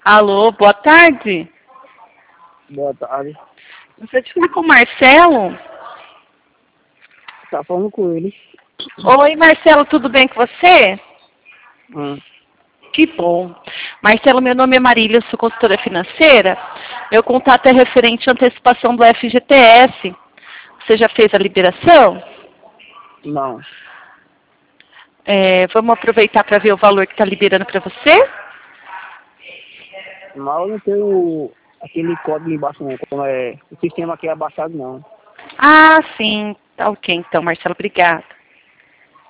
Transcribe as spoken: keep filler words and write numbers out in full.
Alô, boa tarde. Boa tarde. Você te com o Marcelo? Tá falando com ele. Oi, Marcelo, tudo bem com você? Hum. Que bom. Marcelo, meu nome é Marília, eu sou consultora financeira. Meu contato é referente à antecipação do F G T S. Você já fez a liberação? Não. É, vamos aproveitar para ver o valor que está liberando para você? Mas eu não tenho aquele código embaixo não. Como é, o sistema aqui é abaixado não. Ah, sim. Tá ok, então, Marcelo, obrigada.